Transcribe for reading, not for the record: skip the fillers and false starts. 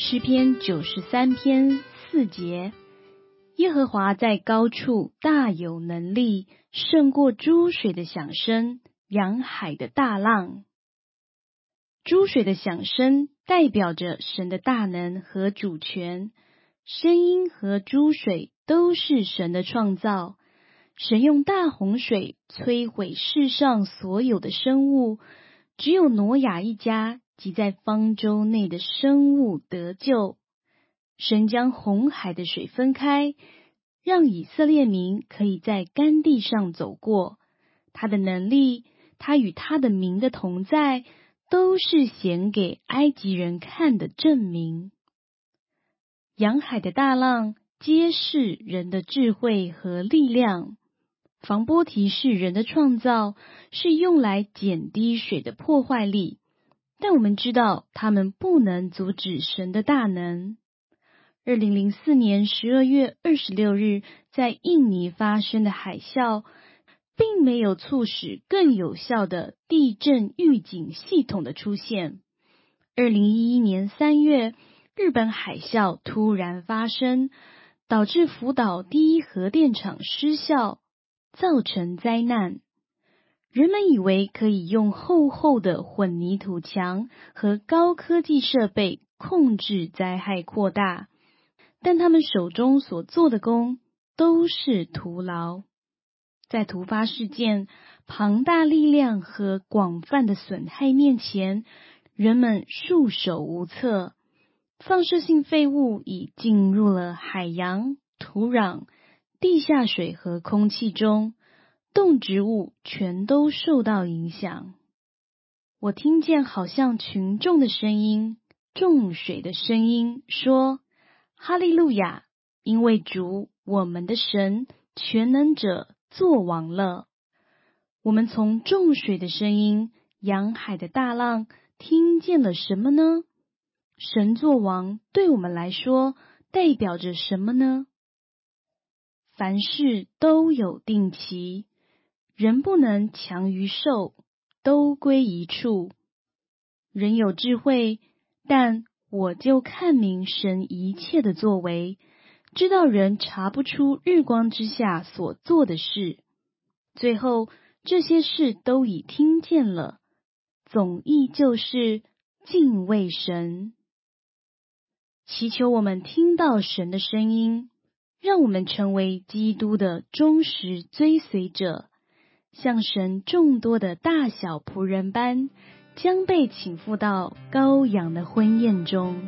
诗篇93篇4节，耶和华在高处大有能力，胜过诸水的响声，洋海的大浪。诸水的响声代表着神的大能和主权，声音和诸水都是神的创造。神用大洪水摧毁世上所有的生物，只有挪亚一家及在方舟内的生物得救。神将红海的水分开，让以色列民可以在干地上走过。他的能力，他与他的名的同在，都是显给埃及人看的证明。洋海的大浪揭示人的智慧和力量。防波堤是人的创造，是用来减低水的破坏力，但我们知道它们不能阻止神的大能。2004年12月26日在印尼发生的海啸，并没有促使更有效的地震预警系统的出现。2011年3月，日本海啸突然发生，导致福岛第一核电厂失效，造成灾难。人们以为可以用厚厚的混凝土墙和高科技设备控制灾害扩大，但他们手中所做的工都是徒劳。在突发事件、庞大力量和广泛的损害面前，人们束手无策。放射性废物已进入了海洋、土壤、地下水和空气中，动植物全都受到影响。我听见好像群众的声音，众水的声音，说：哈利路亚，因为主我们的神全能者作王了。我们从众水的声音、洋海的大浪听见了什么呢？神作王对我们来说代表着什么呢？凡事都有定期，人不能强于兽，都归一处。人有智慧，但我就看明神一切的作为，知道人查不出日光之下所做的事。最后这些事都已听见了，总意就是敬畏神。祈求我们听到神的声音，让我们成为基督的忠实追随者，像神众多的大小仆人般，将被请赴到羔羊的婚宴中。